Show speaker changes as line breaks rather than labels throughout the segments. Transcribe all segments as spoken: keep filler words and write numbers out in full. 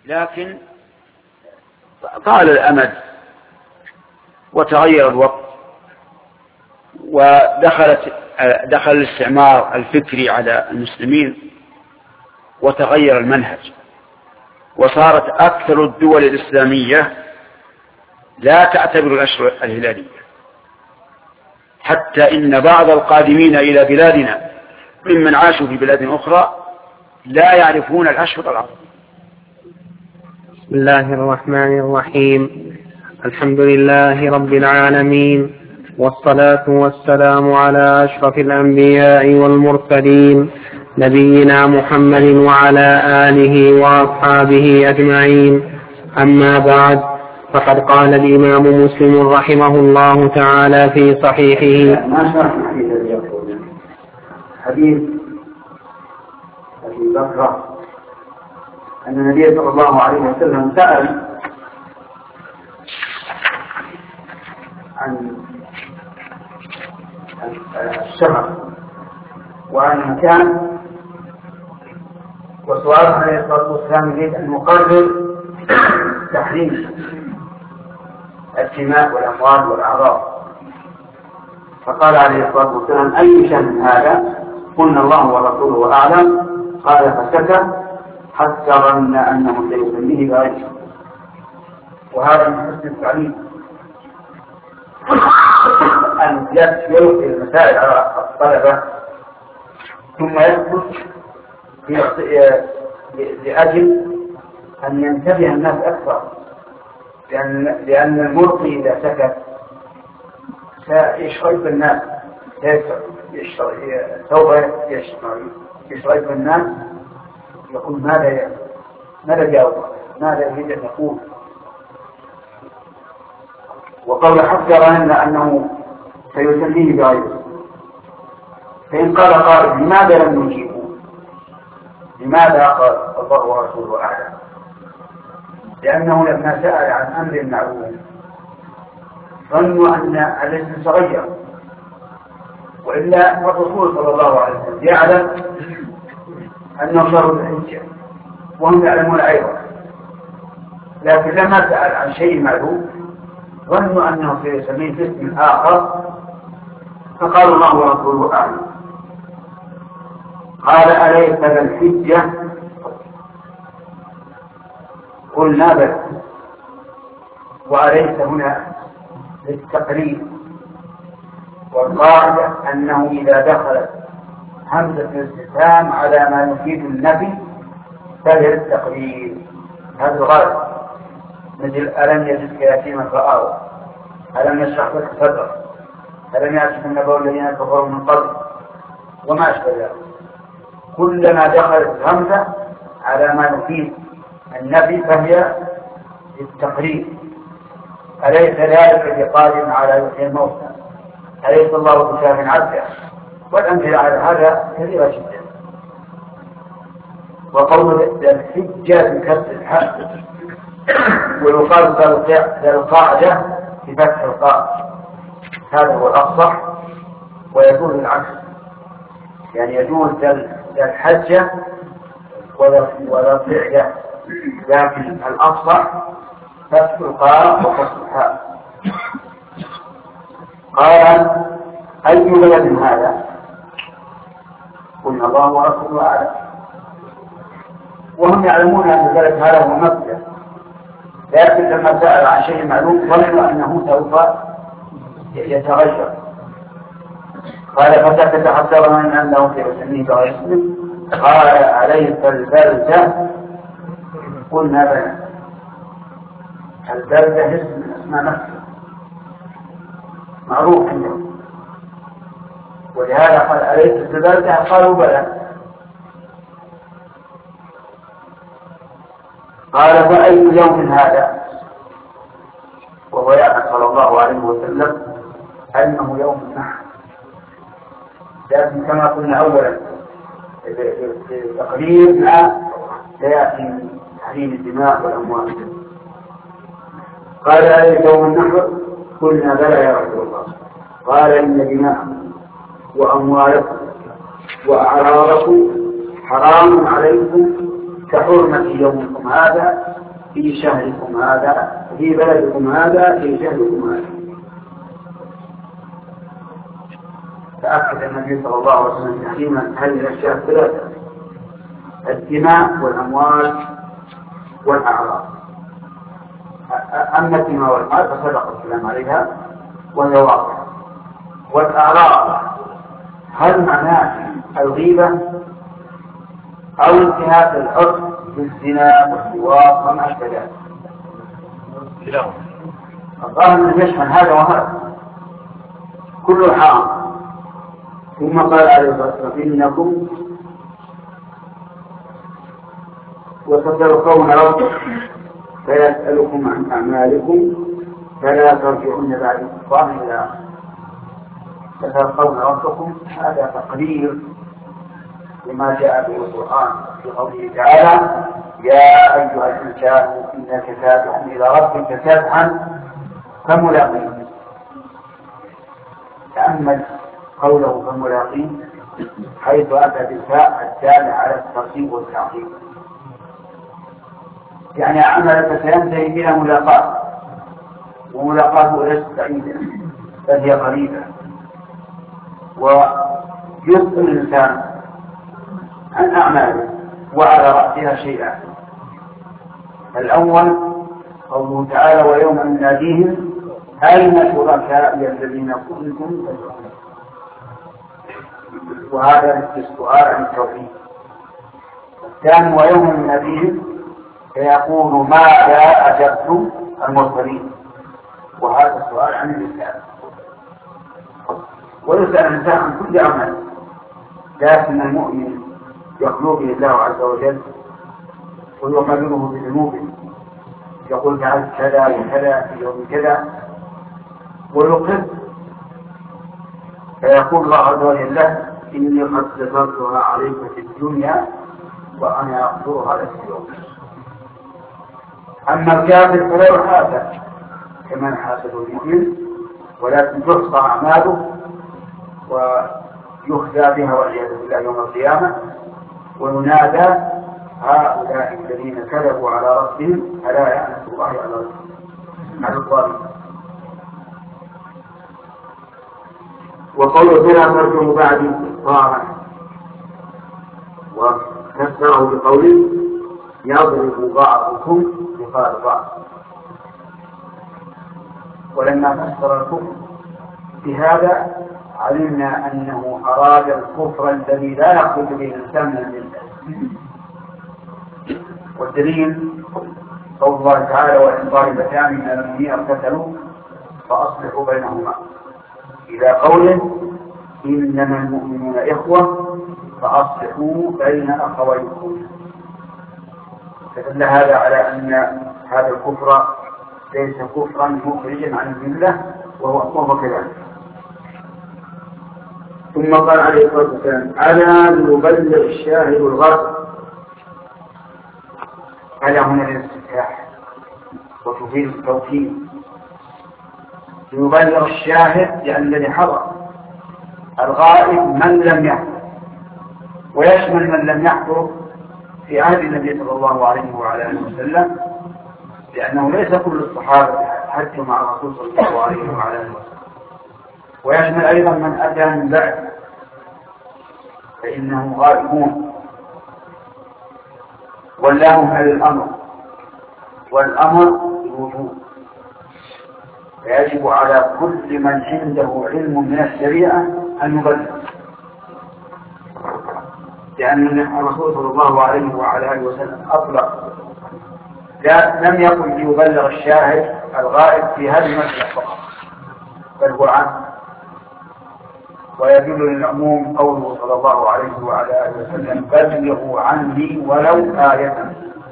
لكن طال الأمد وتغير الوقت ودخلت دخل الاستعمار الفكري على المسلمين وتغير المنهج، وصارت أكثر الدول الإسلامية لا تعتبر الأشهر الهلالية، حتى إن بعض القادمين إلى بلادنا ممن عاشوا في بلاد أخرى لا يعرفون الأشهر العربية.
بسم الله الرحمن الرحيم. الحمد لله رب العالمين، والصلاة والسلام على أشرف الأنبياء والمرسلين نبينا محمد وعلى آله وأصحابه أجمعين. أما بعد، فقد قال الإمام مسلم رحمه الله تعالى في صحيحه:
ما شرح الحديث الذي يقول حديث أبي بكر أن النبي صلى الله عليه وسلم سأل عن الشهر وعن المكان، وسؤال عليه الصلاة والسلام يريد أن يقرر تحريم الدماء والأموال والأعراض، فقال عليه الصلاة والسلام: أي شأن هذا؟ قلنا: الله ورسوله أعلم. قال فسكت حتى ظن أنه سيسميه بغيره. وهذا من حسن التعليم أن يلقي المسائل على الطلبة ثم يسكت لأجل أن ينتبه الناس أكثر، لأن, لأن الملقي إذا سكت سيشغل الناس، سوف يشغل الناس، يقول: ماذا ماذا جاوب؟ ماذا يريد أن يقول؟ وقول حذر لنا أنه سيسميه بغيره. فإن قال قائل: لماذا لم نجيبه؟ لماذا؟ قال: الله ورسوله أعلم. لأنه لما سأل عن أمر معلوم ظنوا أن الاسم صغير، وإلا الرسول صلى الله عليه وسلم يعلم أنه شهر الحجة وهم يعلمون أيضا، لكن لما سأل عن شيء معلوم ظنوا أنه سيسميه باسم آخر، فقال: الله ورسوله أعلم. قال: أليس بالحجة؟ قلنا: بل. وأليس هنا للتقريب، والقاعدة أنه إذا دخلت همزة الاستفهام على ما يفيد النفي فهي التقريب. هذا الغالب، مثل: ألم يجدك يتيما فآوى، ألم نشرح لك صدرك، ألم يأتك النبأ الذين كفروا من قبل، وما أشبه ذلك. كلما دخلت همزة على ما يفيد النفي فهي التقريب. أليس ذلك بقادر على يحيي الموتى؟ أليس الله بكاف عبده؟ والأمثلة على هذا كثيرة جدا. وقول الحجة بكسر الحق، ويقال ذا القاعدة بفتح القاء، هذا هو الأفصح. ويجوز العكس، يعني يجوز ذا الحجة وذا القعدة، لكن الأفصح فتح القاء وكسر الحاء. قال: أي بلد هذا؟ قلنا: الله ورسوله أعلم. وهم يعلمون أن البلد هذا هو مكة، لكن لما سأل عن شيء معلوم ظنوا أنه سوف يتغير. قال: فسكت حتى ظن أنه سيسميه بغير اسمه. قال: أليس البلدة؟ قلنا: بلى. البلدة اسم من أسماء مكة معروف عندهم، ولهذا قال: أليس البلدة؟ قالوا: بلى. قال: فأي يوم هذا؟ وهو يعلم صلى الله عليه وسلم أنه يوم النحر، لكن كما قلنا أولا تقريبا سيأتي تحريم الدماء والأموال. قال: أليس يوم النحر؟ قلنا: بلى يا رسول الله. قال: إن دماءكم وأموالكم وأعراضكم حرام عليكم كحرمة يومكم هذا في شهركم هذا في بلدكم هذا في شهركم هذا. فأكد النبي صلى الله عليه وسلم تحريما هذه الأشياء الثلاثة: الدماء والأموال والأعراض. أما الدماء والأموال فسبق الكلام عليها وهي واضحة. والأعراض هل معناه الغيبة أو انتهاك العرف بالزنا والسواق وما أشبه ذلك؟ الظاهر أنه يشمل هذا وهذا كله حرام. ثم قال عليه الصلاة والسلام: إنكم وستلقون ربكم فيسألكم عن أعمالكم فلا ترجعون بعد كفار إلى ستلقون ربكم. هذا تقرير لما جاء به القرآن في قوله تعالى: يا أيها الإنسان إنك كادح إلى ربك كادحا فملاقيه. تأمل قوله فملاقيه حيث أتى بالفاء الدالة على الترتيب والتعقيب، يعني عملك سينتهي إلى ملاقاة، وملاقاته ليست بعيدة بل هي قريبة. ويسأل الإنسان عن أعماله وعلى رأسها شيئا: الأول قوله تعالى: ويوم نناديهم أين شركائي الذين كنتم تزعمون. وهذا السؤال عن التوحيد. الثاني: ويوم نناديهم فيقول ماذا أجبتم المرسلين. وهذا السؤال عن الإنسان. ويسأل الإنسان عن كل عمل، لكن المؤمن يخلو به الله عز وجل ويقرره بذنوبه، يقول فعلت كذا وكذا في يوم كذا ويقر، فيقول الله عز وجل له: إني قد سترتها عليك في الدنيا وأنا أغفرها لك اليوم. أما الكافر فلا يحاسب كما يحاسب المؤمن، ولكن تحصى أعماله ويخزى بها والعياذ بالله يوم القيامة، وينادى: هؤلاء الذين كذبوا على ربهم ألا يعلم الله على الظالمين. وقوله فلا ترجعوا بعدي كفارا، وفسره بقوله: يضرب بعضكم رقاب بعض. ولما فسر الكفر بهذا علمنا أنه أراد الكفر الذي لا يخرج به الإنسان من الملة. والدليل قول الله تعالى: وإن طائفتان من المؤمنين اقتتلوا فأصلحوا بينهما، إلى قوله: إنما المؤمنون إخوة فأصلحوا بين أخويكم. فدل هذا على أن هذا الكفر ليس كفرا مخرجا عن الملة، وهو كذلك. ثم قال عليه الصلاة والسلام: ألا ليبلغ الشاهد الغائب. ألا هنا الاستفتاح وتفيد التوكيد. ليبلغ الشاهد لأن الذي حضر، الغائب من لم يحضر، ويشمل من لم يحضر في عهد النبي صلى الله عليه وعلى آله وسلم، لأنه ليس كل الصحابة حجوا مع الرسول صلى الله عليه وعلى آله وسلم. ويشمل أيضا من أتى من بعد فإنهم غائبون، ولاهم على الأمر، والأمر الوجوب. فيجب على كل من عنده علم من الشريعة أن يبلغ، لأن الرسول صلى الله عليه وعلى آله وسلم أطلق، لا لم يقل ليبلغ الشاهد الغائب في هذه المسألة فقط، بل هو عنه. ويدل للعموم قوله صلى الله عليه وعلى آله وسلم: بلغوا عني ولو آية.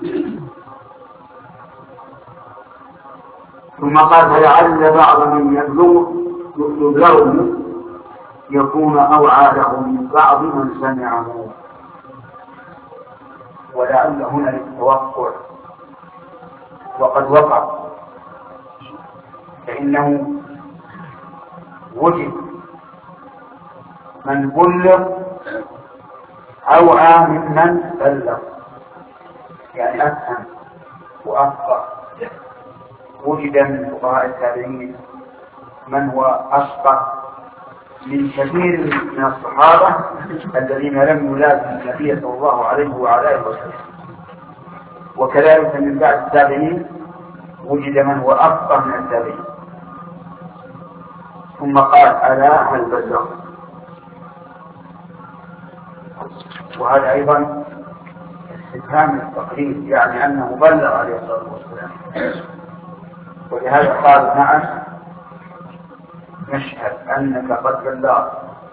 ثم قال: فلعل بعض من يبلغه يكون أوعى له من بعض من سمعه. ولعل هنا للتوقع، وقد وقع، فإنه وجد من بلغ أوعى ممن بلغ، يعني أفهم وأفقه. وجد من فقهاء التابعين من هو أفقه من كثير من الصحابة الذين لم يلازموا النبي صلى الله عليه وعلى آله وسلم، وكذلك من بعد التابعين وجد من هو أفقه من التابعين. ثم قال ألا هل بلغ؟ وهذا أيضا استفهام التقرير، يعني أنه بلغ عليه الصلاة والسلام. ولهذا قال نعم نشهد أنك قد بلغت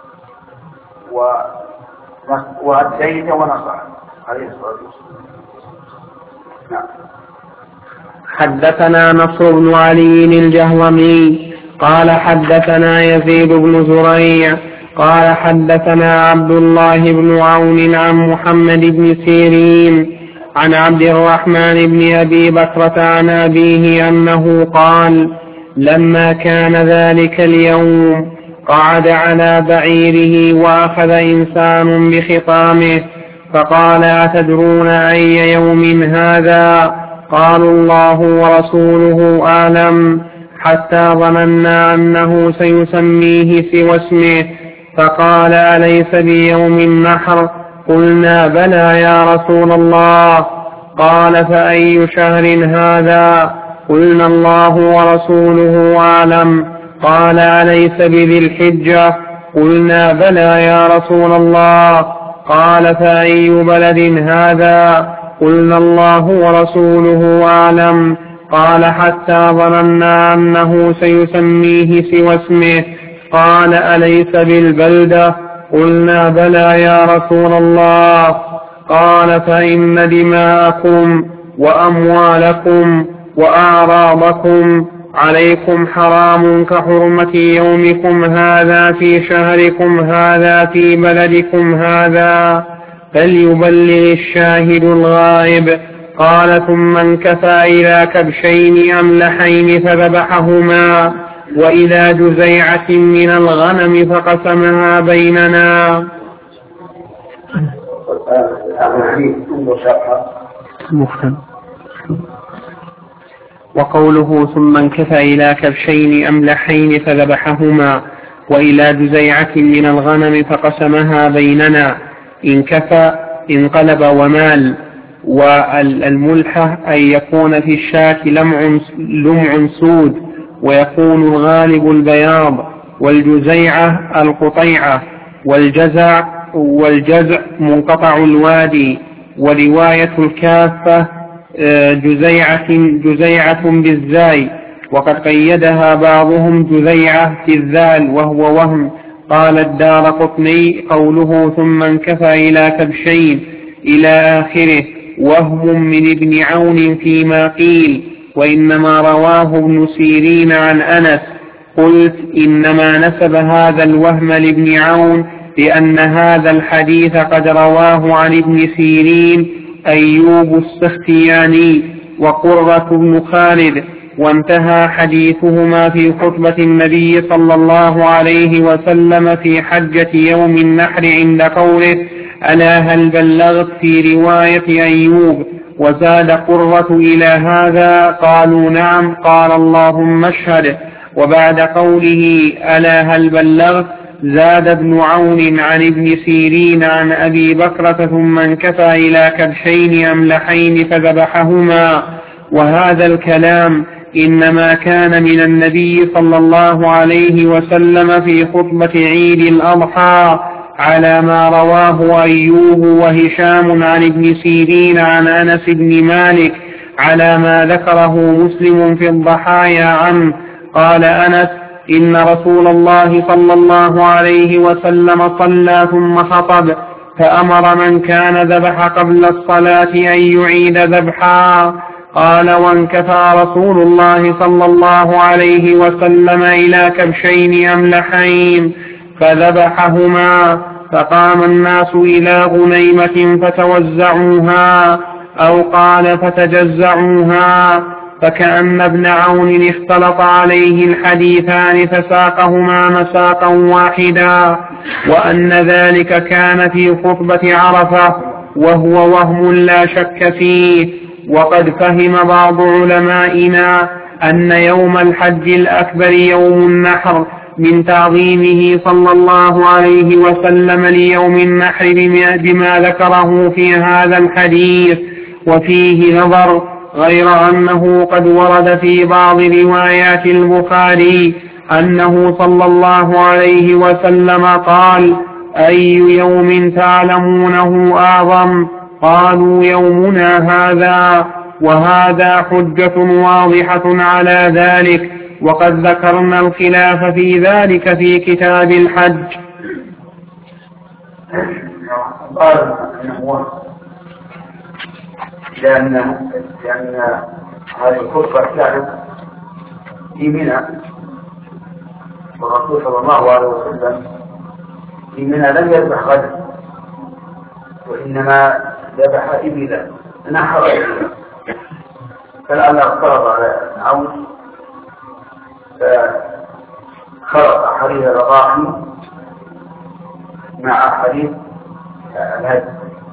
وأديت ونصحت عليه الصلاة والسلام. نعم.
حدثنا نصر بن علي الجهضمي قال حدثنا يزيد بن زريع قال حدثنا عبد الله بن عون عن محمد بن سيرين عن عبد الرحمن بن أبي بكرة عن أبيه أنه قال لما كان ذلك اليوم قعد على بعيره وأخذ إنسان بخطامه فقال أتدرون أي يوم هذا؟ قالوا الله ورسوله أعلم، حتى ظننا أنه سيسميه سوى اسمه، فقال أليس بيوم النحر؟ قلنا بلى يا رسول الله. قال فأي شهر هذا؟ قلنا الله ورسوله أعلم. قال أليس بذي الحجة؟ قلنا بلى يا رسول الله. قال فأي بلد هذا؟ قلنا الله ورسوله أعلم. قال حتى ظننا أنه سيسميه سوى اسمه. قال أليس بالبلدة؟ قلنا بلى يا رسول الله. قال فإن دماءكم وأموالكم وأعراضكم عليكم حرام كحرمة يومكم هذا في شهركم هذا في بلدكم هذا، فليبلغ الشاهد الغائب. قال ثم انكفى إلى كبشين أملحين فذبحهما، وإلى جزيعة من الغنم فقسمها بيننا. وقوله ثم انكفى إلى كبشين أملحين فذبحهما وإلى جزيعة من الغنم فقسمها بيننا، انكفى انقلب ومال. والملحة أن يكون في الشاة لمع, لمع سود ويكون الغالب البياض، والجزيعة القطيعة، والجزع والجزع منقطع الوادي. ورواية الكافة جزيعة جزيعة بالزاي، وقد قيدها بعضهم جزيعة في الذال وهو وهم. قال الدار قطني قوله ثم انكفى إلى كبشين إلى آخره وهم من ابن عون فيما قيل، وإنما رواه ابن سيرين عن أنس. قلت إنما نسب هذا الوهم لابن عون لأن هذا الحديث قد رواه عن ابن سيرين أيوب السختياني وقرة بن خالد، وانتهى حديثهما في خطبة النبي صلى الله عليه وسلم في حجة يوم النحر عند قوله ألا هل بلغت في رواية أيوب. وزاد قرة إلى هذا قالوا نعم. قال اللهم اشهد. وبعد قوله ألا هل بلغت زاد ابن عون عن ابن سيرين عن أبي بكرة ثم انكفى إلى كبشين أملحين فذبحهما. وهذا الكلام إنما كان من النبي صلى الله عليه وسلم في خطبة عيد الأضحى على ما رواه أيوب وهشام عن ابن سيرين عن أنس بن مالك على ما ذكره مسلم في الضحايا عنه. قال أنس إن رسول الله صلى الله عليه وسلم صلى ثم خطب فأمر من كان ذبح قبل الصلاة أن يعيد ذبحا. قال وانكفى رسول الله صلى الله عليه وسلم إلى كبشين أملحين فذبحهما، فقام الناس إلى غنيمة فتوزعوها أو قال فتجزعوها، فكأن ابن عون اختلط عليه الحديثان فساقهما مساقا واحدا، وأن ذلك كان في خطبة عرفة وهو وهم لا شك فيه. وقد فهم بعض علمائنا أن يوم الحج الأكبر يوم النحر من تعظيمه صلى الله عليه وسلم ليوم النحر بما ذكره في هذا الحديث، وفيه نظر، غير أنه قد ورد في بعض روايات البخاري أنه صلى الله عليه وسلم قال: أي يوم تعلمونه أعظم؟ قالوا: يومنا هذا. وهذا حجة واضحة على ذلك، وقد ذكرنا الخلاف في ذلك في كتاب الحج.
قال إنه لأن لأن هذه الخطبة كانت في منى، والرسول صلى الله عليه وسلم في منى لم يذبح غدا، وإنما ذبح إبلا، نحر إبلا، فلعل اقترض على عون فخلق حديث الرضاعي مع حديث الهدي.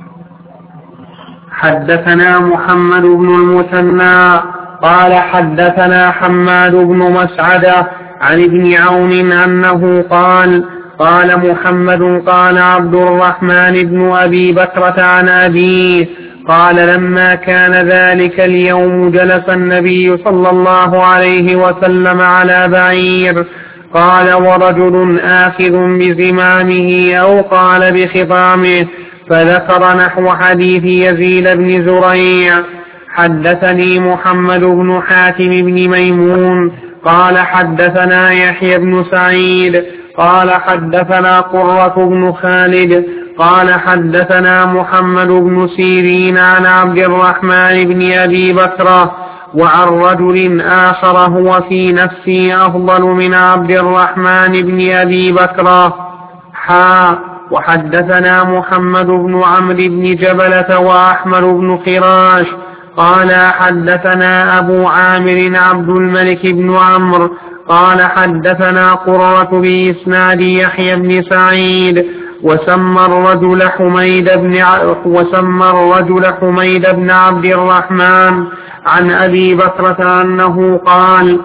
حدثنا محمد بن المثنى قال حدثنا حماد بن مسعدة عن ابن عون أنه قال: قال محمد قال عبد الرحمن بن أبي بكرة عن أبيه قال: لما كان ذلك اليوم جلس النبي صلى الله عليه وسلم على بعير، قال: ورجل آخذ بزمامه أو قال بخطامه، فذكر نحو حديث يزيد بن زريع. حدثني محمد بن حاتم بن ميمون قال حدثنا يحيى بن سعيد قال حدثنا قرة بن خالد قال حدثنا محمد بن سيرين عن عبد الرحمن بن أبي بكرة وعن رجل آخر هو في نفسي أفضل من عبد الرحمن بن أبي بكرة. حا وحدثنا محمد بن عمرو بن جبلة وأحمد بن خراش قال حدثنا أبو عامر عبد الملك بن عمرو قال حدثنا قرة بإسناد يحيى بن سعيد وسمى الرجل حميد بن وسمى الرجل حميد بن عبد الرحمن عن أبي بكرة أنه قال: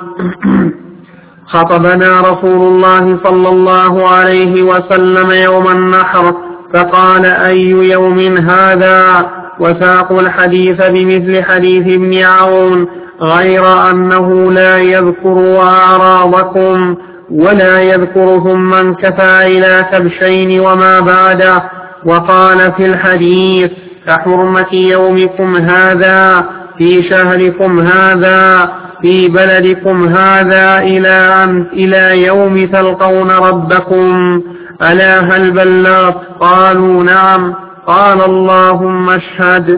خطبنا رسول الله صلى الله عليه وسلم يوم النحر فقال: أي يوم هذا؟ وساقوا الحديث بمثل حديث ابن عون غير أنه لا يذكر أعراضكم ولا يذكر ثم انكفى إلى كبشين وما بعده. وقال في الحديث: كحرمة يومكم هذا في شهركم هذا في بلدكم هذا إلى أن إلى يوم تلقون ربكم. ألا هل بلغت؟ قالوا: نعم. قال: اللهم اشهد.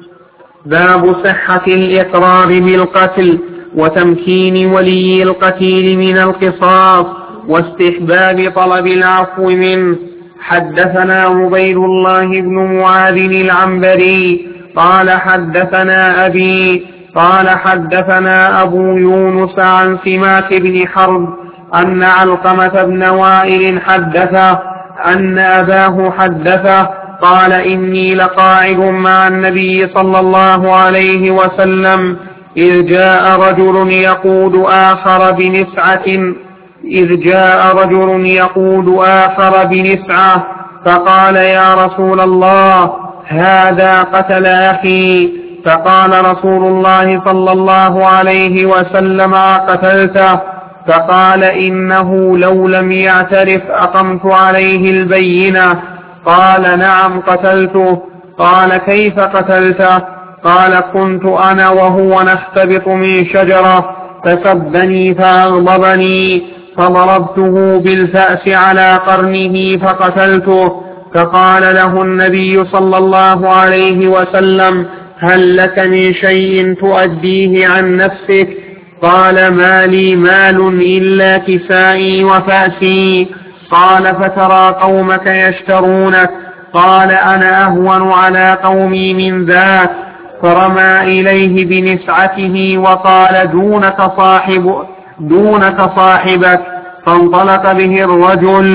باب صحة الإقرار بالقتل وتمكين ولي القتيل من القصاص واستحباب طلب العفو منه. حدثنا عبيد الله بن معاذ العنبري قال حدثنا أبي قال حدثنا أبو يونس عن سماك بن حرب أن علقمة بن وائل حدثه أن أباه حدثه قال: إني لقاعد مع النبي صلى الله عليه وسلم إذ جاء رجل يقود آخر بنسعة إذ جاء رجل يقود آخر بنسعة فقال: يا رسول الله، هذا قتل أخي. فقال رسول الله صلى الله عليه وسلم: أقتلته؟ فقال: إنه لو لم يعترف أقمت عليه البينة. قال: نعم قتلته. قال: كيف قتلته؟ قال: كنت أنا وهو نختبط من شجرة فسبني فأغضبني فضربته بالفأس على قرنه فقتلته. فقال له النبي صلى الله عليه وسلم: هل لك من شيء تؤديه عن نفسك؟ قال: ما لي مال إلا كسائي وفأسي. قال: فترى قومك يشترونك. قال: أنا أهون على قومي من ذاك. فرمى إليه بنسعته وقال: دونك صاحب دونك صاحبك. فانطلق به الرجل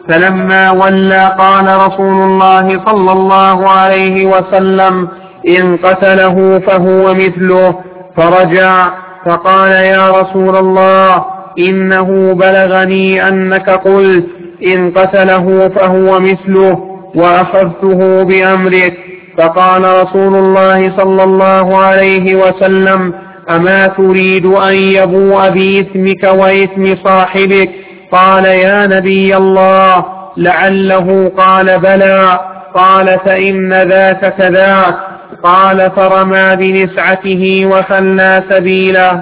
فلما ولى قال رسول الله صلى الله عليه وسلم إن قتله فهو مثله. فرجع فقال يا رسول الله إنه بلغني أنك قلت إن قتله فهو مثله وأخذته بأمرك. فقال رسول الله صلى الله عليه وسلم أما تريد أن يبوء بإثمك وإثم صاحبك؟ قال يا نبي الله لعله قال بلى. قال فإن ذاك كذاك. قال فرمى بنسعته وخلى سبيله.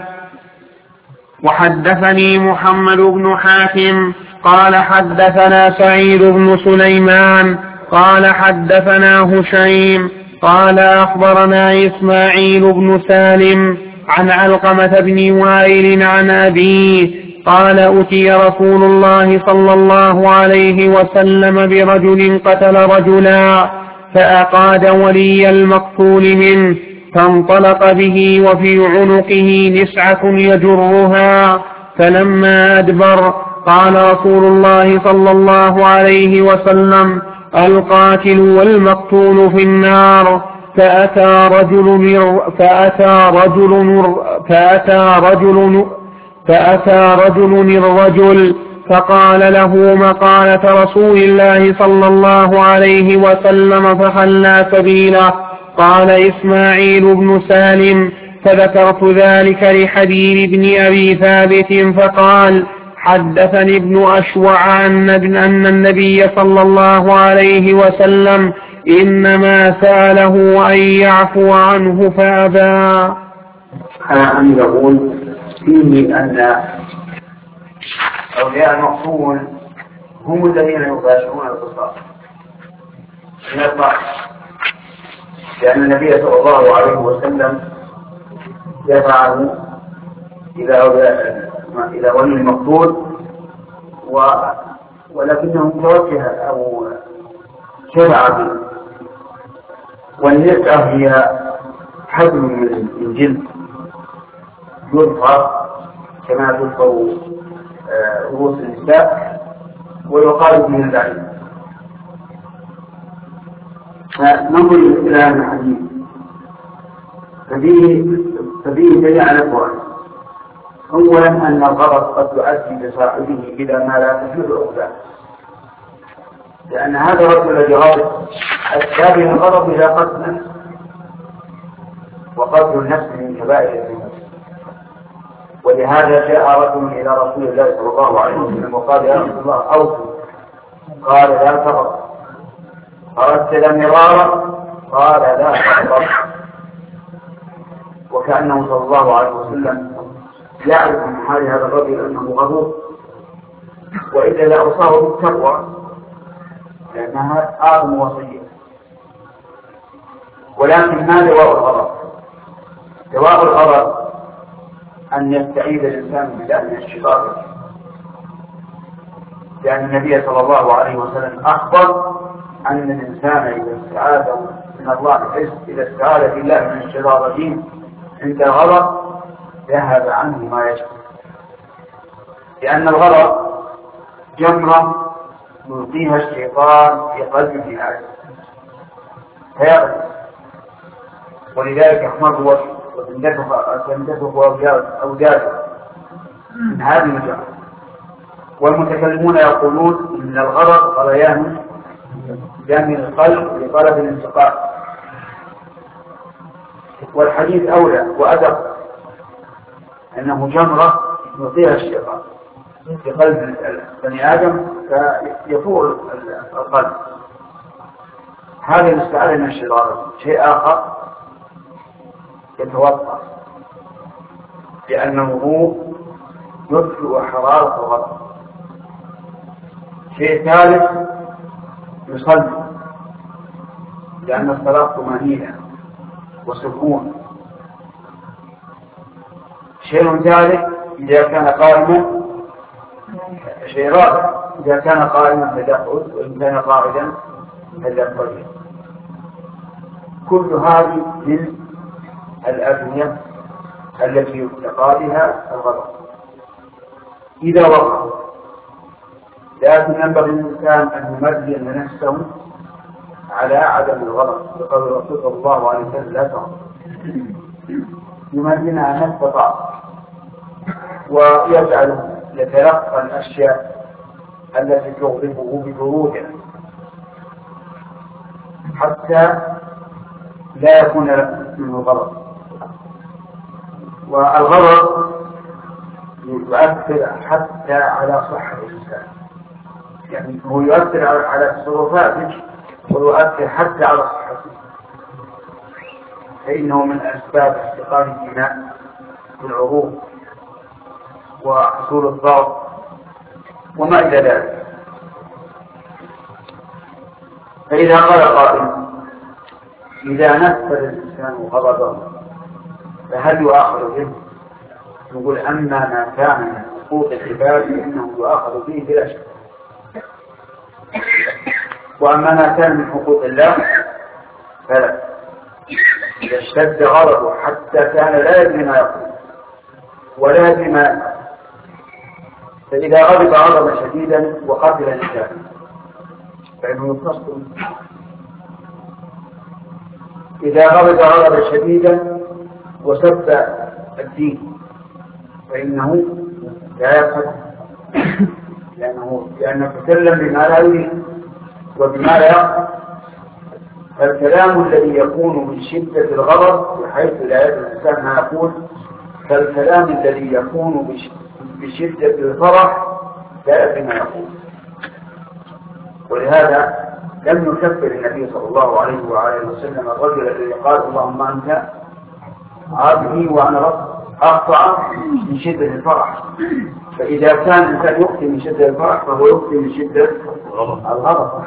وحدثني محمد بن حاتم قال حدثنا سعيد بن سليمان قال حدثنا هشيم قال أخبرنا إسماعيل بن سالم عن علقمة بن وائل عن أبيه قال أتي رسول الله صلى الله عليه وسلم برجل قتل رجلا فأقاد ولي المقتول منه فانطلق به وفي عنقه نسعة يجرها. فلما أدبر قال رسول الله صلى الله عليه وسلم القاتل والمقتول في النار. فأتى رجل فأتى رجل فأتى رجل فأتى رجل الرجل فقال له مقالة رسول الله صلى الله عليه وسلم فخلى سبيله. قال إسماعيل بن سالم فذكرت ذلك لحبيب بن أبي ثابت فقال حدثني ابن أشوع أن النبي صلى الله عليه وسلم إنما سأله أن يعفو عنه فأبى.
أن يقول فيه أن أولياء المقتول هم الذين يباشرون القصاص من الضعف، لأن النبي صلى الله عليه وسلم يفعل إلى إلى ولي المقتول و... ولكنه توجه أو شفع به. والنسعة هي حبل من الجلد يظهر كما تظهر رؤوس النساء ويقال به البعيد. فننظر إلى هذا الحديث ففيه ففيه جميع الأقوال. أولا أن الغرض قد يؤدي لصاحبه إلى ما لا تجوز عقباه، لأن هذا الرجل الذي غضب أدى به الغضب إلى قتل النفس، وقتل النفس من كبائر الذنوب. ولهذا جاء رجل إلى رسول الله صلى الله عليه وسلم وقال يا رسول الله أوصي. قال لا تغضب. أردت مرارا؟ قال لا تغضب. وكأنه صلى الله عليه وسلم يعرف من حال هذا الرجل أنه غضوب، وإذا لأوصاه بالتقوى لأنها أعظم وصية. ولكن ما دواء الغضب؟ دواء الغضب أن يستعيذ الإنسان بالله من الشيطان، لأن النبي صلى الله عليه وسلم أخبر أن الإنسان إذا استعاذ من الله إذا استعاذ بالله من الشيطان الرجيم عند الغضب ذهب عنه ما يشكو، لأن الغضب جمرة يلقيها الشيطان في قلب ابن آدم فيغضب، ولذلك يحمر وجهه وتندفق أوداده من هذه الجمرة. والمتكلمون يقولون إن الغضب غليان جامع القلب لطلب الانتقام، والحديث أولى وأدق أنه جمرة يلقيها الشيطان في قلب بني آدم فيفور القلب. هذا الاستعاذة من الشيطان. شيء آخر يتوضأ، لأنه يدفئ حرارة الغضب. شيء ثالث يصلي، لأن الصلاة طمأنينة وسكون. شيء ثالث إذا كان قائما، شيء رابع إذا كان قائما فليقعد، وإن كان قاعدا فليضطجع. كل هذه من الأدوية التي يتقى بها الغضب. إذا وقع لكن ينبغي للإنسان أن يمرن نفسه على عدم الغضب، بقول الرسول صلى الله عليه وسلم لا تغضب، يمرنها ما استطاع، ويجعل يتلقى الأشياء التي تغضبه ببرودها حتى لا يكون منه غضب. والغضب يؤثر حتى على صحة الإنسان، يعني هو يؤثر على تصرفاته ويؤثر حتى على صحته، فإنه من أسباب احتقان الدماء في العروق وحصول الضغط وما إلى ذلك. فإذا قال قائل إذا نفذ الإنسان غضبه فهل يؤاخذ به؟ نقول أما ما كان من حقوق العباد فإنه يؤاخذ به بلا شك، وأما ما كان من حقوق الله فلا. إذا اشتد غضبه حتى كان لا يدري ما يقول ولا يدري ما يفعل، فإذا غضب غضبا شديدا وقتل إنسانا فإنه يقتصر. إذا غضب غضبا شديدا وسب الدين فإنه لا يقتل، لأنه لأنه تكلم بما لا يريد وبما لا يقصد. فالكلام الذي يكون من شدة الغضب بحيث لا يدري الإنسان ما يقول كالكلام الذي يكون بشدة الفرح لا يدري ما يقول. ولهذا لم يكفر النبي صلى الله عليه وآله وسلم الرجل الذي قال اللهم أنت عبدي وأنا رب أقطع من شدة الفرح. فإذا كان الإنسان يخطئ من شدة الفرح فهو يخطئ من شدة الغضب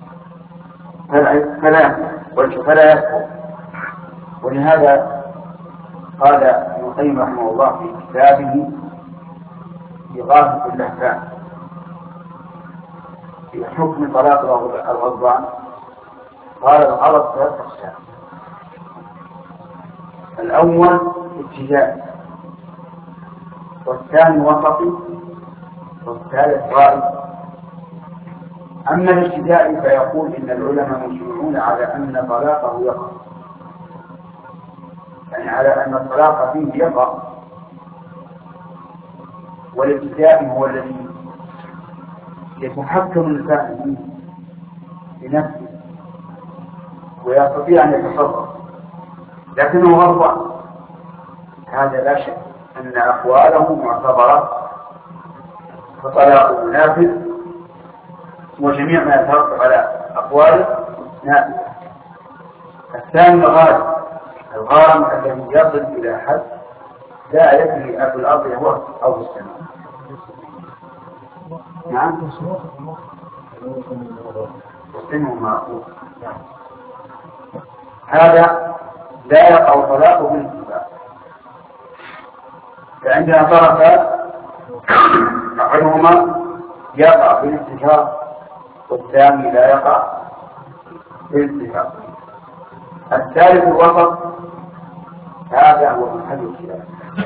فلا فلا يكفر. ولهذا قال ابن القيم رحمه الله في كتابه إغاثة اللهفان في حكم طلاق الغضبان قال الغضب ثلاث أقسام: الأول ابتدائي، والثاني وسطي، والثالث غائب. أما الابتدائي فيقول إن العلماء مجمعون على أن طلاقه يقع، يعني على أن الطلاق فيه يقع. والابتدائي هو الذي يتحكم الإنسان فيه بنفسه ويستطيع أن يتصرف، لكنه غضبان. هذا لا شك أن أقواله معتبرة فطلاقه نافذ، وجميع ما يترتب على أقواله نافذ. الثاني الغالب، الغارم الذي يصل إلى حد لا يدري أبو الأرض هو أو السماء. نعم يسلمه ما أقول. هذا لا يقع طلاقه بالاتفاق، فعندنا طرفا أحدهما يقع بالاتفاق والثاني لا يقع بالاتفاق. الثالث الوسط، هذا هو محل الخلاف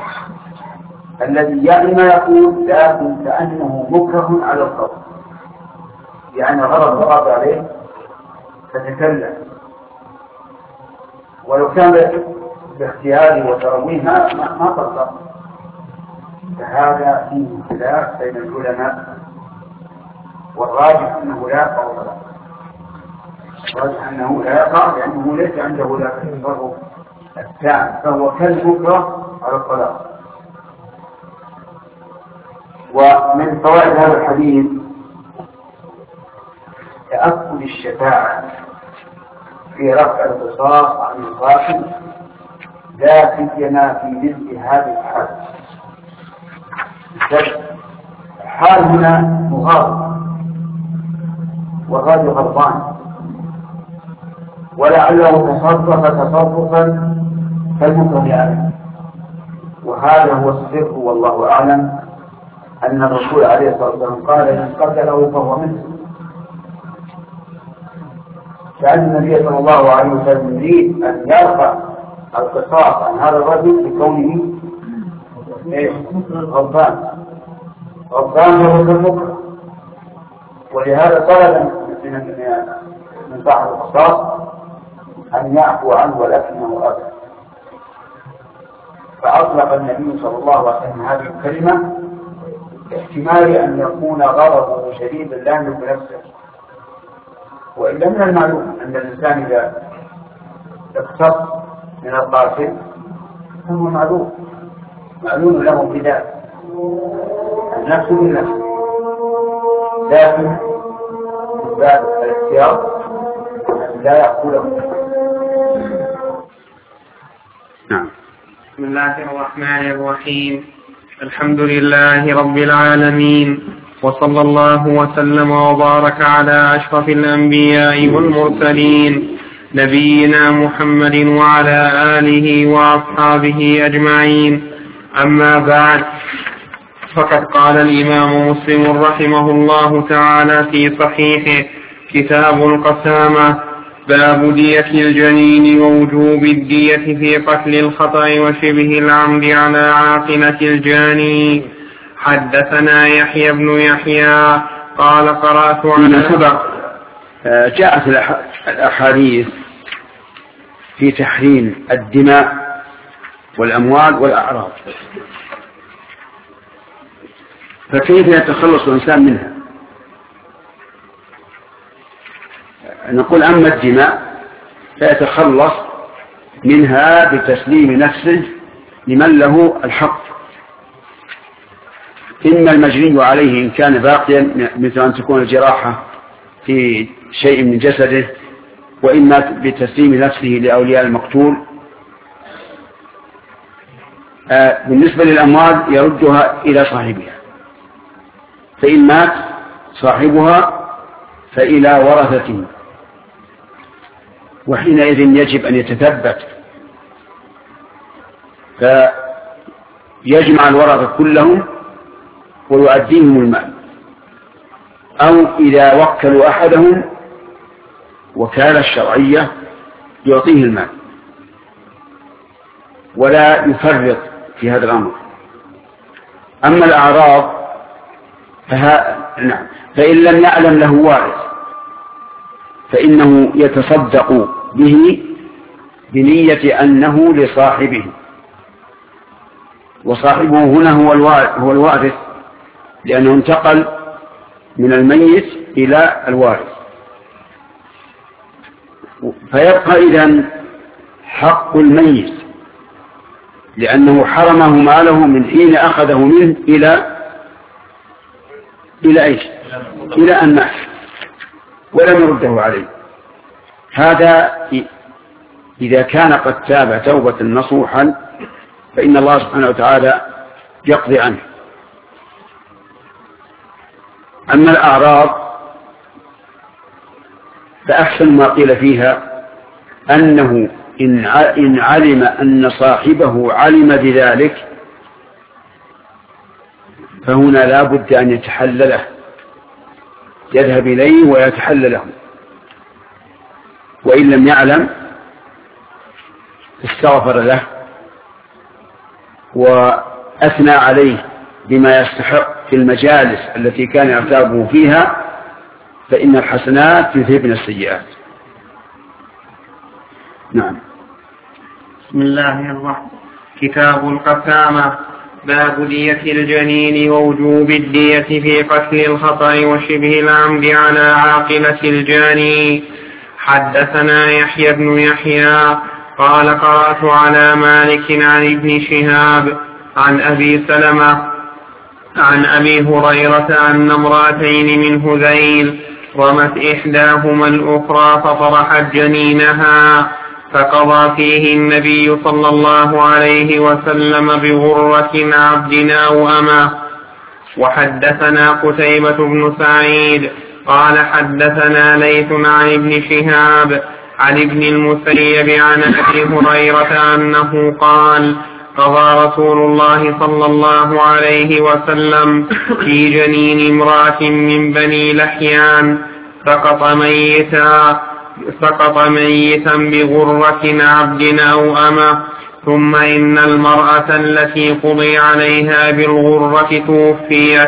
الذي يعني ما يقول لكن كأنه مكره على القول، يعني غضب غضب عليه فتكلم، ولو كان باختياره وترويها ما طلق. فهذا فيه خلاف بين العلماء، والراجح أنه لا يقع طلاق، الراجح أنه لا يقع لأنه ليس عنده لا تصرف التام، فهو كالمكره على الطلاق. ومن فوائد هذا الحديث تأكد الشفاعة في رفع القصاص عن القاتل، لا سيما في مثل هذه الحال. الحال هنا مغاضب والرجل غضبان، ولعله تصرف تصرفا كالمكره عليه. وهذا هو السر والله أعلم، أن الرسول عليه الصلاة والسلام قال إن قتله فهو مثله، كأن النبي صلى الله عليه وسلم يريد أن يرفع القصاص عن هذا الرجل بكونه غضبان. غضبان هو كالمكره، ولهذا طلب من صاحب القصاص أن يعفو عنه ولكنه أبى، فأطلق النبي صلى الله عليه وسلم هذه الكلمة احتمال أن يكون غضبه شديدا لا يملك نفسه. وإلا من المعلوم أن الإنسان إذا اقتص من القاتل فهو معلوم معلوم له بداية النفس بالنفس، لكن باب الاختيار لا يأكله.
نعم.
بسم الله الرحمن الرحيم. الحمد لله رب العالمين، وصلى الله وسلم وبارك على أشرف الأنبياء والمرسلين نبينا محمد وعلى آله وأصحابه أجمعين. أما بعد، فقد قال الإمام مسلم رحمه الله تعالى في صحيحه: كتاب القسامة، باب دية الجنين ووجوب الدية في قتل الخطأ وشبه العمد على عاقلة الجاني. حدثنا يحيى بن يحيى قال قرأت على
سبق جاءت الأحاديث في تحريم الدماء والأموال والأعراض، فكيف يتخلص الإنسان منها؟ نقول أما الدماء فيتخلص منها بتسليم نفسه لمن له الحق، إما المجني عليه إن كان باقيا مثل أن تكون الجراحة في شيء من جسده، وإما بتسليم نفسه لأولياء المقتول. آه بالنسبة للأموال يردها إلى صاحبها، فإن مات صاحبها فإلى ورثته، وحينئذ يجب أن يتثبت فيجمع الورثة كلهم ويؤديهم المال، أو إذا وكلوا أحدهم وكالة الشرعية يعطيه المال ولا يفرط في هذا الأمر. أما الأعراض فها... نعم. فإن لم يعلم له وارث فإنه يتصدق به بنية أنه لصاحبه، وصاحبه هنا هو الوارث لأنه انتقل من الميت إلى الوارث، فيبقى إذن حق الميت لأنه حرمه ماله من حين أخذه منه إلى إلى إيش؟ إلى أن مات ولم يرده عليه. هذا إذا كان قد تاب توبة نصوحا فإن الله سبحانه وتعالى يقضي عنه. أما الأعراض فأحسن ما قيل فيها أنه إن علم أن صاحبه علم بذلك فهنا لا بد أن يتحلله، يذهب إليه ويتحلله، وإن لم يعلم استغفر له وأثنى عليه بما يستحق في المجالس التي كان يرتابه فيها، فإن الحسنات يذهبن السيئات. نعم.
بسم الله الرحمن. كتاب القسامة، باب دية الجنين ووجوب الدية في قتل الخطأ وشبه العمد على عاقلة الجاني. حدثنا يحيى بن يحيى قال قرأت على مالك عن ابن شهاب عن أبي سلمة عن أبي هريرة أن امرأتين من هذيل رمت إحداهما الأخرى فطرحت جنينها، فقضى فيه النبي صلى الله عليه وسلم بغرة عبد أو أمة. وحدثنا قتيبة بن سعيد قال حدثنا ليث عن ابن شهاب عن ابن المسيب عن أبي هريرة أنه قال قضى رسول الله صلى الله عليه وسلم في جنين امرأة من بني لحيان سقط ميتا سقط ميتا بغرة عبد أو أمة، ثم إن المرأة التي قضي عليها بالغرة توفيت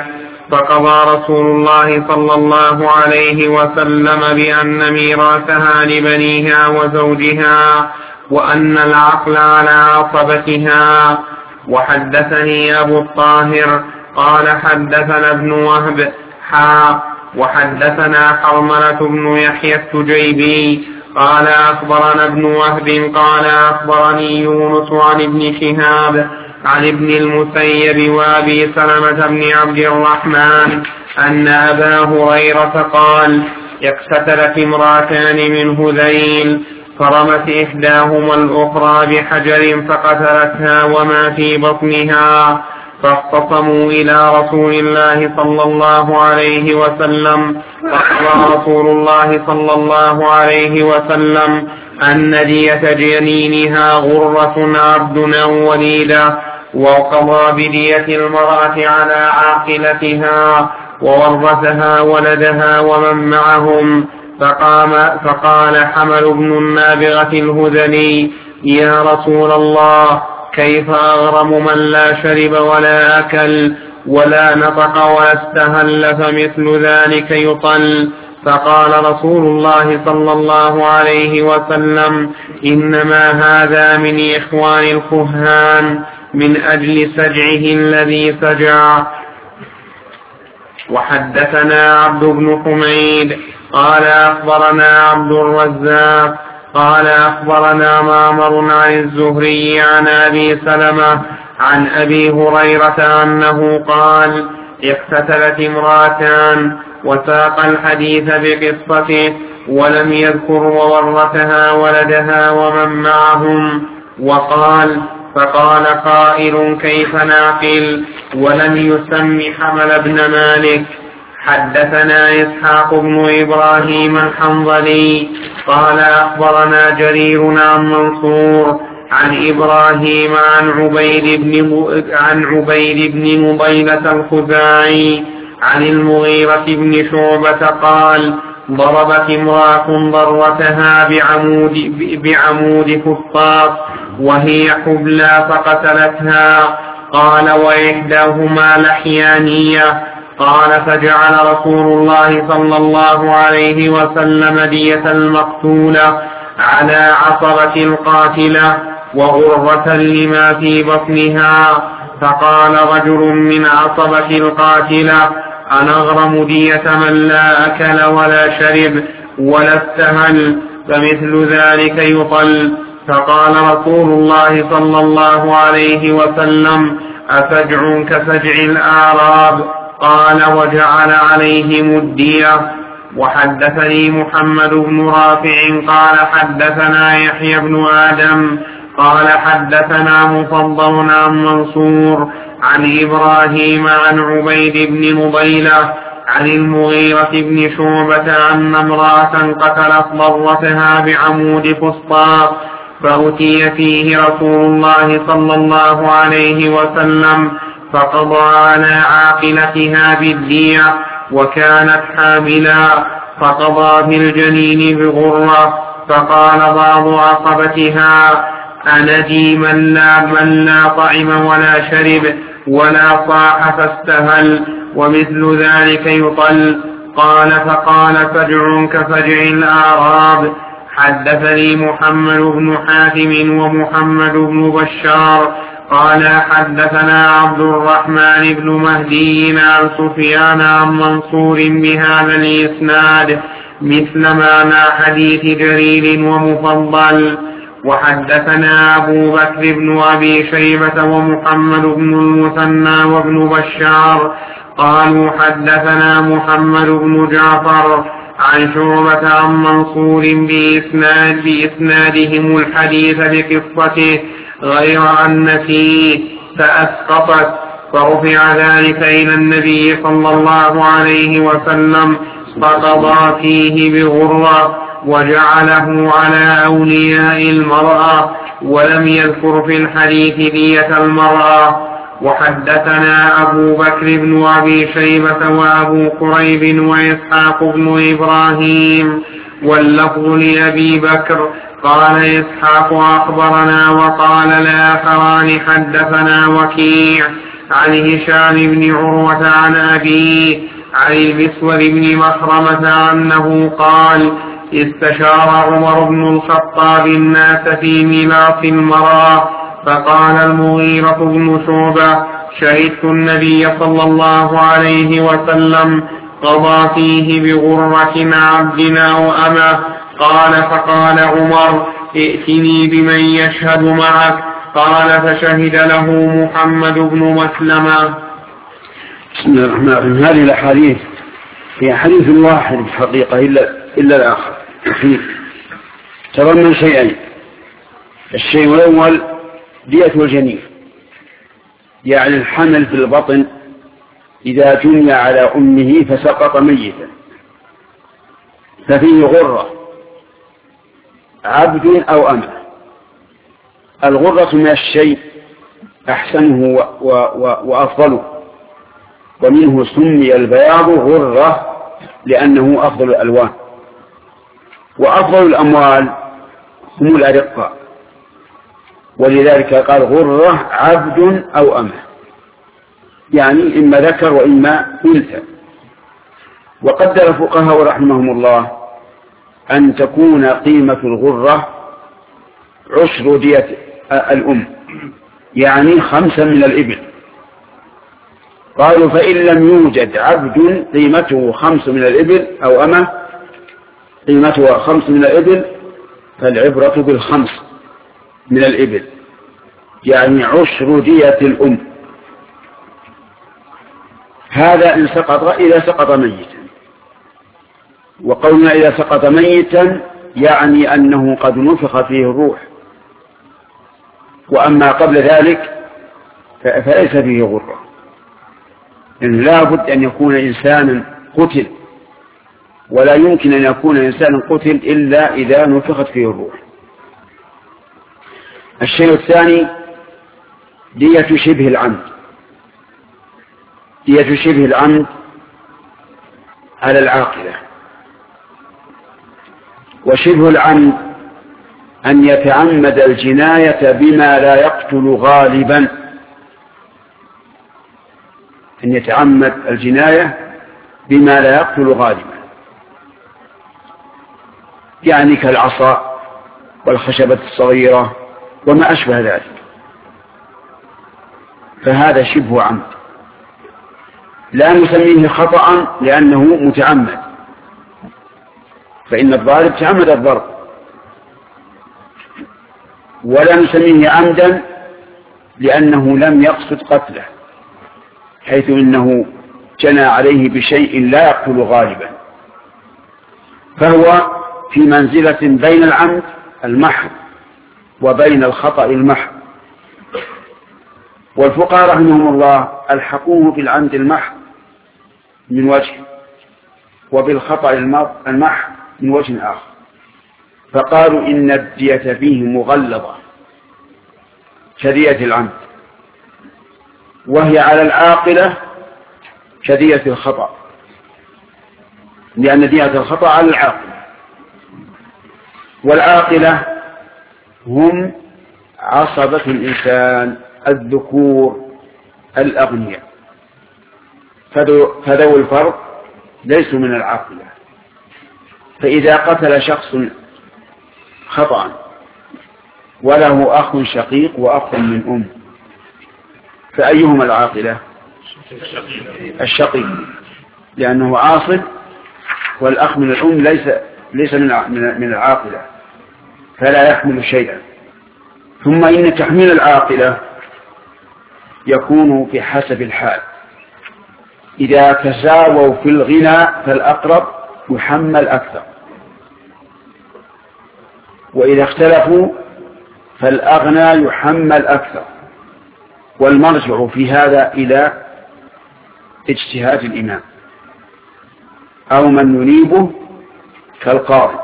فقضى رسول الله صلى الله عليه وسلم بأن ميراثها لبنيها وزوجها وأن العقل على عصبتها. وحدثني أبو الطاهر قال حدثنا ابن وهب حا وحدثنا حرملة بن يحيى التجيبي قال أخبرنا ابن وهب قال أخبرني يونس عن ابن شهاب عن ابن المسيب وأبي سلمة بن عبد الرحمن أن أبا هريرة قال اقتتلت امرأتان من هذيل فرمت إحداهما الأخرى بحجر فقتلتها وما في بطنها، فاختصموا إلى رسول الله صلى الله عليه وسلم، فقال رسول الله صلى الله عليه وسلم أن دية جنينها غرة عبد أو وليدة، وقضى بدية المرأة على عاقلتها وورثها ولدها ومن معهم. فقام فقال حمل بن النابغة الهذلي يا رسول الله كيف أغرم من لا شرب ولا أكل ولا نطق ولا استهل فمثل ذلك يطل؟ فقال رسول الله صلى الله عليه وسلم إنما هذا من إخوان الكهان من أجل سجعه الذي سجع. وحدثنا عبد بن حميد قال أخبرنا عبد الرزاق قال أخبرنا معمر عن الزهري عن أبي سلمة عن أبي هريرة أنه قال اقتتلت امرأتان، وساق الحديث بقصته ولم يذكر وورثها ولدها ومن معهم. وقال فقال قائل كيف نعقل؟ ولم يسم حمل بن مالك. حدثنا إسحاق بن إبراهيم الحنظلي قال أخبرنا جرير عن منصور عن إبراهيم عن عبيد بن عن عبيد بن مضيلة الخزاعي عن المغيرة بن شعبة قال ضربت امرأة ضرتها بعمود بعمود فسطاط وهي حبلى فقتلتها. قال وإحداهما لحيانية. قال فجعل رسول الله صلى الله عليه وسلم دية المقتولة على عصبة القاتلة وغرة لما في بطنها. فقال رجل من عصبة القاتلة أنغرم دية من لا أكل ولا شرب ولا استهل فمثل ذلك يطل؟ فقال رسول الله صلى الله عليه وسلم أفجع كفجع الأعراب؟ قال وجعل عليهم الدية. وحدثني محمد بن رافع قال حدثنا يحيى بن آدم قال حدثنا مفضل عن منصور عن إبراهيم عن عبيد بن مضيلة عن المغيرة بن شعبة أن امرأة قتلت ضرتها بعمود فسطاط فأتي فيه رسول الله صلى الله عليه وسلم فقضى على عاقلتها بالدية وكانت حاملا، فقضى بالجنين بغرة. فقال بعض عصبتها أندي من لا, من لا طعم ولا شرب ولا صاح فاستهل ومثل ذلك يطل؟ قال فقال فجع كفجع الأعراب. حدثني محمد بن حاتم ومحمد بن بشار قال حدثنا عبد الرحمن بن مهدي عن سفيان عن منصور بهذا الإسناد مثل معنى حديث جرير ومفضل. وحدثنا أبو بكر بن أبي شيبة ومحمد بن المثنى وابن بشار قالوا حدثنا محمد بن جعفر عن شعبة عن منصور بإسناد بإسنادهم الحديث بقصته غير أن فيه فأسقطت، فرفع ذلك إلى النبي صلى الله عليه وسلم فقضى فيه بغرة وجعله على أولياء المرأة ولم يذكر في الحديث دية المرأة. وحدثنا أبو بكر بن أبي شيبة وأبو قريب وإسحاق بن إبراهيم واللفظ لأبي بكر قال إسحاق أخبرنا وقال الآخران حدثنا وكيع عن هشام بن عروة عن أبيه عن المسور بن مخرمة أنه قال استشار عمر بن الخطاب الناس في ميراث المرأة فقال المغيرة بن شعبة شهدت النبي صلى الله عليه وسلم قضى فيه بغرة عبد أو أمة قال فقال عمر ائتني بمن يشهد معك قال فشهد له محمد بن مسلمة.
بسم الله الرحمن الرحيم. هذه الأحاديث هي حديث واحد في الحقيقة إلا, إلا الآخر فيه تضمن شيئين. الشيء الأول دية الجنين يعني الحمل في البطن إذا جني على أمه فسقط ميتا ففيه غرة عبد أو أمة. الغرة من الشيء أحسنه و و وأفضله ومنه سمي البياض غرة لأنه أفضل الألوان وأفضل الأموال هم الأرقاء ولذلك قال غرة عبد أو أمة يعني إما ذكر وإما أنثى. وقدر الفقهاء رحمهم الله أن تكون قيمة الغرة عشر دية الأم يعني خمسة من الإبل. قالوا فإن لم يوجد عبد قيمته خمس من الإبل أو أمة قيمتها خمس من الإبل فالعبرة بالخمس من الإبل يعني عشر دية الأم. هذا إن سقط إذا سقط ميتا. وقولنا إذا سقط ميتا يعني أنه قد نفخ فيه الروح وأما قبل ذلك فليس فيه غرة. إن لا بد أن يكون إنسانا قتل ولا يمكن أن يكون إنسانا قتل إلا إذا نفخت فيه الروح. الشيء الثاني دية شبه العمد. دية شبه العمد على العاقلة. وشبه العمد أن يتعمد الجناية بما لا يقتل غالبا. أن يتعمد الجناية بما لا يقتل غالبا يعني كالعصا والخشبة الصغيرة وما أشبه ذلك فهذا شبه عمد لا نسميه خطأ لأنه متعمد فإن الضارب تعمد الضرب ولا نسميه عمدا لأنه لم يقصد قتله حيث إنه جنى عليه بشيء لا يقتل غالبا فهو في منزلة بين العمد المحض وبين الخطأ المحض. والفقهاء رحمهم الله ألحقوه بالعمد المحض من وجه وبالخطأ المحض من وجه آخر فقالوا إن الدية فيه مغلظة كدية العمد وهي على العاقلة كدية الخطأ لأن دية الخطأ على العاقلة والعاقلة هم عصبة الإنسان الذكور الأغنياء فذوي الفرض ليسوا من العاقلة. فإذا قتل شخص خطأ وله أخ شقيق وأخ من أم فأيهما العاقلة؟ الشقيق لأنه عاصب والأخ من الأم ليس ليس من من العاقلة فلا يحمل شيئا. ثم إن تحميل العاقلة يكون بحسب الحال. إذا تساووا في الغنى فالأقرب يحمل أكثر وإذا اختلفوا فالأغنى يحمل أكثر والمرجع في هذا إلى اجتهاد الإمام أو من ينيبه كالقاضي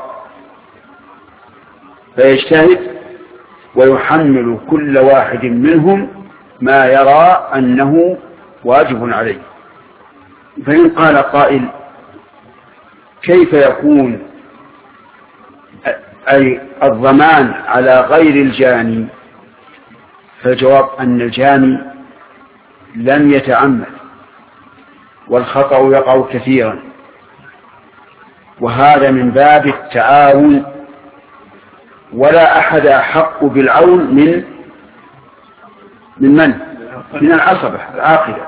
فيجتهد ويحمل كل واحد منهم ما يرى أنه واجب عليه. فإن قال قائل كيف يكون أي الضمان على غير الجاني؟ فالجواب أن الجاني لم يتعمد، والخطأ يقع كثيرا، وهذا من باب التعاون، ولا أحد أحق بالعون من من من؟ من العصبة العاقلة.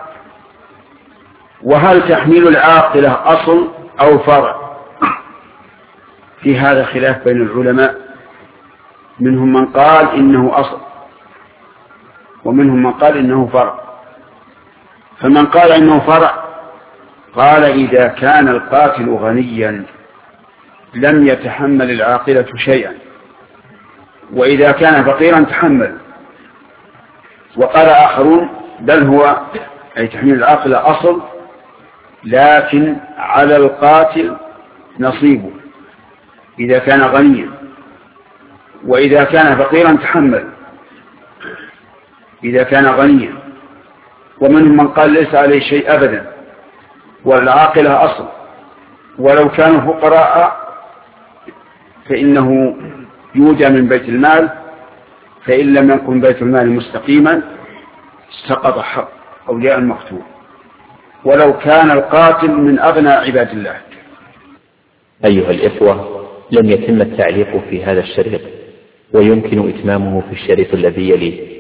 وهل تحميل العاقلة أصل أو فرع؟ في هذا خلاف بين العلماء، منهم من قال إنه أصل ومنهم من قال إنه فرع. فمن قال إنه فرع قال إذا كان القاتل غنيا لم يتحمل العاقلة شيئا، وإذا كان فقيرا تحمل. وقال آخرون بل هو أي تحميل العاقلة أصل، لكن على القاتل نصيبه إذا كان غنيا، وإذا كان فقيرا تحمل إذا كان غنيا. ومنهم من قال ليس عليه شيء أبدا، والعاقلة أصل، ولو كانوا فقراء فإنه يوجى من بيت المال، فإن لم يكن بيت المال مستقيما سقط حق أولياء المقتول، ولو كان القاتل من أغنى عباد الله.
أيها الإخوة، لم يتم التعليق في هذا الشريط، ويمكن إتمامه في الشريط الذي يليه.